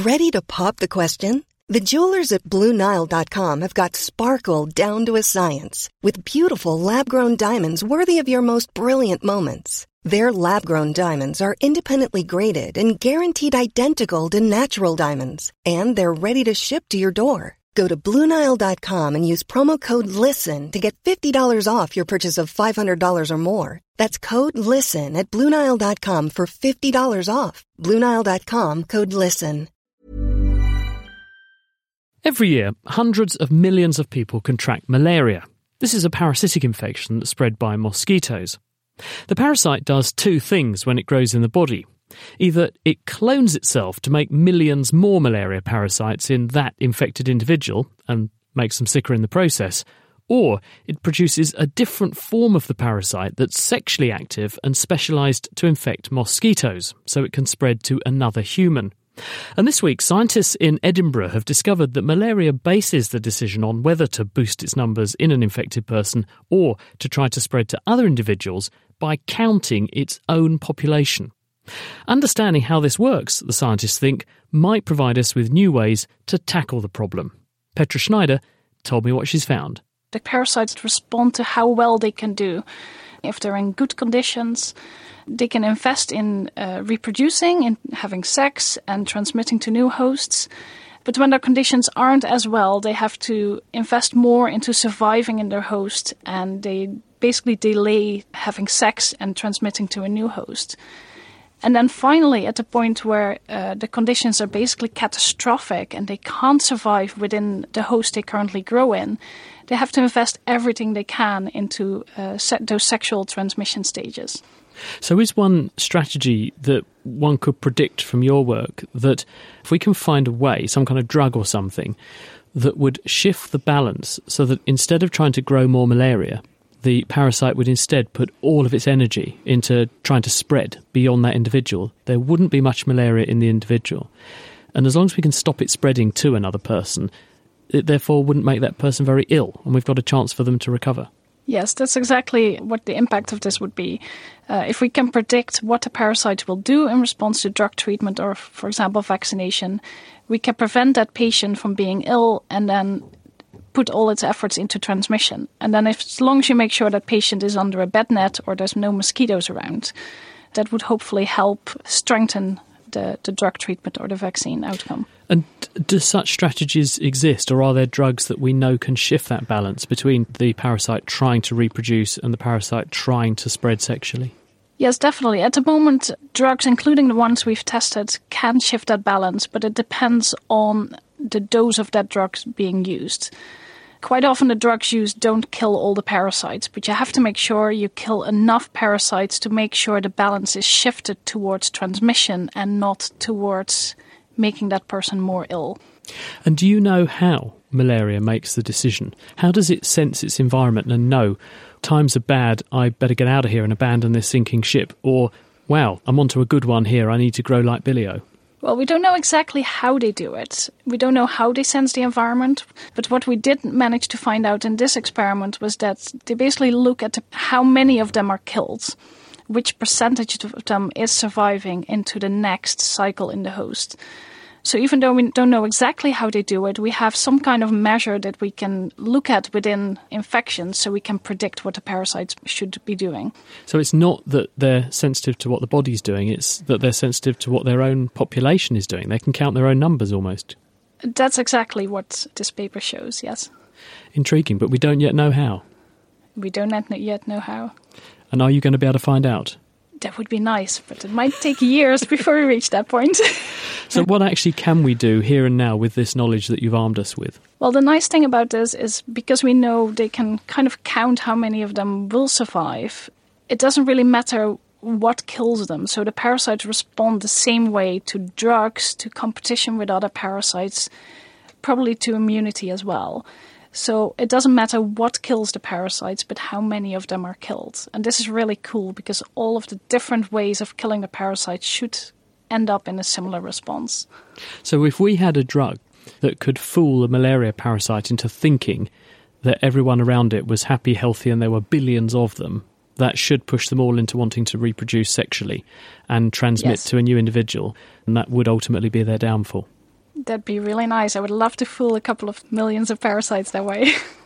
Ready to pop the question? The jewelers at BlueNile.com have got sparkle down to a science with beautiful lab-grown diamonds worthy of your most brilliant moments. Their lab-grown diamonds are independently graded and guaranteed identical to natural diamonds, and they're ready to ship to your door. Go to BlueNile.com and use promo code LISTEN to get $50 off your purchase of $500 or more. That's code LISTEN at BlueNile.com for $50 off. BlueNile.com, code LISTEN. Every year, hundreds of millions of people contract malaria. This is a parasitic infection that's spread by mosquitoes. The parasite does two things when it grows in the body. Either it clones itself to make millions more malaria parasites in that infected individual and makes them sicker in the process, or it produces a different form of the parasite that's sexually active and specialised to infect mosquitoes, so it can spread to another human. And this week, scientists in Edinburgh have discovered that malaria bases the decision on whether to boost its numbers in an infected person or to try to spread to other individuals by counting its own population. Understanding how this works, the scientists think, might provide us with new ways to tackle the problem. Petra Schneider told me what she's found. The parasites respond to how well they can do. If they're in good conditions, they can invest in reproducing, in having sex and transmitting to new hosts. But when their conditions aren't as well, they have to invest more into surviving in their host, and they basically delay having sex and transmitting to a new host. And then finally, at the point where the conditions are basically catastrophic and they can't survive within the host they currently grow in, they have to invest everything they can into those sexual transmission stages. So is one strategy that one could predict from your work that if we can find a way, some kind of drug or something, that would shift the balance so that instead of trying to grow more malaria, the parasite would instead put all of its energy into trying to spread beyond that individual, there wouldn't be much malaria in the individual. And as long as we can stop it spreading to another person, it therefore wouldn't make that person very ill, and we've got a chance for them to recover. Yes, that's exactly what the impact of this would be. If we can predict what the parasite will do in response to drug treatment or, for example, vaccination, we can prevent that patient from being ill and then put all its efforts into transmission. And then as long as you make sure that patient is under a bed net or there's no mosquitoes around, that would hopefully help strengthen the drug treatment or the vaccine outcome. And do such strategies exist, or are there drugs that we know can shift that balance between the parasite trying to reproduce and the parasite trying to spread sexually? Yes, definitely. At the moment, drugs, including the ones we've tested, can shift that balance, but it depends on the dose of that drug being used. Quite often the drugs used don't kill all the parasites, but you have to make sure you kill enough parasites to make sure the balance is shifted towards transmission and not towards making that person more ill. And do you know how malaria makes the decision? How does it sense its environment and know, times are bad, I better get out of here and abandon this sinking ship? Or, wow, I'm onto a good one here, I need to grow like Billy-O? Well, we don't know exactly how they do it. We don't know how they sense the environment. But what we did manage to find out in this experiment was that they basically look at how many of them are killed, which percentage of them is surviving into the next cycle in the host. So even though we don't know exactly how they do it, we have some kind of measure that we can look at within infections so we can predict what the parasites should be doing. So it's not that they're sensitive to what the body's doing, it's that they're sensitive to what their own population is doing. They can count their own numbers almost. That's exactly what this paper shows, yes. Intriguing, but we don't yet know how. We don't yet know how. And are you going to be able to find out? That would be nice, but it might take years before we reach that point. So what actually can we do here and now with this knowledge that you've armed us with? Well, the nice thing about this is because we know they can kind of count how many of them will survive, it doesn't really matter what kills them. So the parasites respond the same way to drugs, to competition with other parasites, probably to immunity as well. So it doesn't matter what kills the parasites, but how many of them are killed. And this is really cool because all of the different ways of killing the parasites should end up in a similar response. So if we had a drug that could fool a malaria parasite into thinking that everyone around it was happy, healthy, and there were billions of them, that should push them all into wanting to reproduce sexually and transmit to a new individual, and that would ultimately be their downfall. That'd be really nice. I would love to fool a couple of millions of parasites that way.